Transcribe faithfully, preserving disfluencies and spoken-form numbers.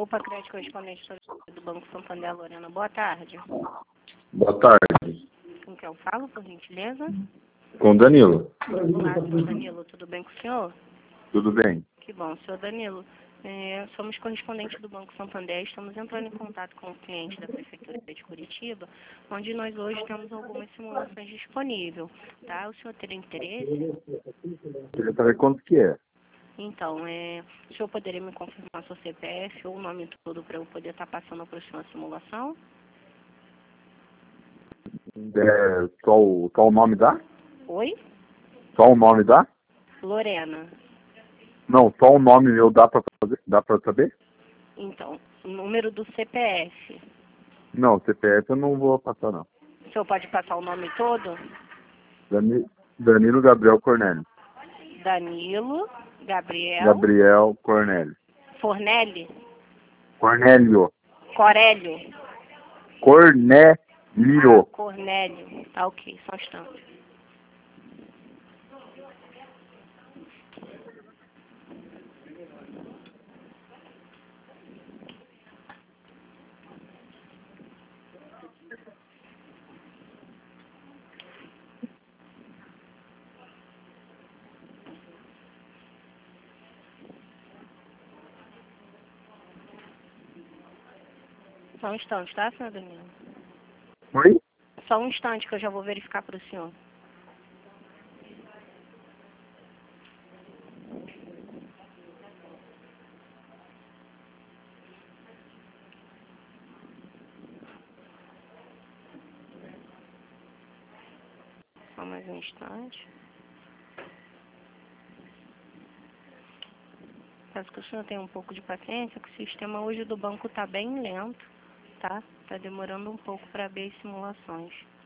Opa, crédito correspondente do Banco Santander, Lorena. Boa tarde. Boa tarde. Com quem eu falo, por gentileza? Com Danilo. Olá, senhor Danilo. Tudo bem com o senhor? Tudo bem? Que bom, senhor Danilo. É, somos correspondentes do Banco Santander. Estamos entrando em contato com o cliente da Prefeitura de Curitiba, onde nós hoje temos algumas simulações disponíveis. Tá? O senhor teria interesse? Queria saber quanto que é. Então, é, o senhor poderia me confirmar seu C P F ou o nome todo para eu poder estar passando para o senhor a simulação? É só, o, só o nome dá? Oi? Só o nome dá? Lorena. Não, só o nome meu dá pra fazer? Dá pra saber? Então, o número do C P F. Não, C P F eu não vou passar não. O senhor pode passar o nome todo? Dani, Danilo Gabriel Cornélio. Danilo Gabriel Gabriel Cornélio. Fornelli? Cornélio. Corélio? Cornélio. Ah, Cornélio. Tá ok, só um instante. Só um instante, tá, senhor Danilo? Oi? Só um instante que eu já vou verificar para o senhor. Só mais um instante. Peço que o senhor tenha um pouco de paciência, que o sistema hoje do banco está bem lento, tá? Está demorando um pouco para abrir as simulações.